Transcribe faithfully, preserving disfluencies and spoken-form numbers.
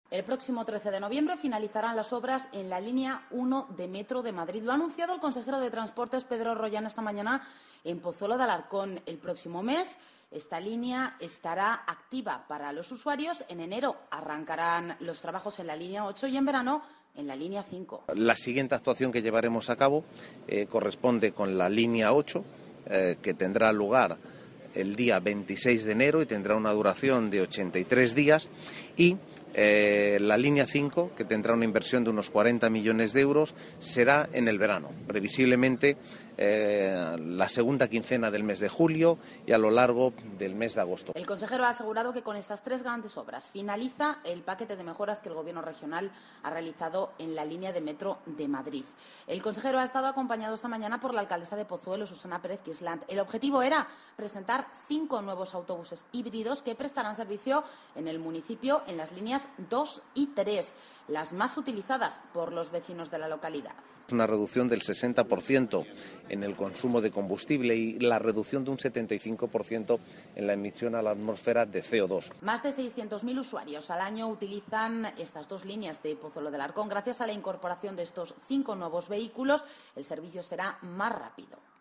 El próximo trece de noviembre finalizarán las obras en la línea uno de Metro de Madrid. Lo ha anunciado el consejero de Transportes, Pedro Rollán, esta mañana en Pozuelo de Alarcón. El próximo mes esta línea estará activa para los usuarios. En enero arrancarán los trabajos en la línea ocho y en verano en la línea cinco. La siguiente actuación que llevaremos a cabo eh, corresponde con la línea ocho, eh, que tendrá lugar el día veintiséis de enero y tendrá una duración de ochenta y tres días, y eh, la línea cinco, que tendrá una inversión de unos cuarenta millones de euros, será en el verano, previsiblemente eh, la segunda quincena del mes de julio y a lo largo del mes de agosto. El consejero ha asegurado que con estas tres grandes obras finaliza el paquete de mejoras que el Gobierno regional ha realizado en la línea de Metro de Madrid. El consejero ha estado acompañado esta mañana por la alcaldesa de Pozuelo, Susana Pérez Quisland. El objetivo era presentar cinco nuevos autobuses híbridos que prestarán servicio en el municipio en las líneas dos y tres, las más utilizadas por los vecinos de la localidad. Una reducción del sesenta por ciento en el consumo de combustible y la reducción de un setenta y cinco por ciento en la emisión a la atmósfera de C O dos. Más de seiscientos mil usuarios al año utilizan estas dos líneas de Pozuelo de Alarcón. Gracias a la incorporación de estos cinco nuevos vehículos, el servicio será más rápido.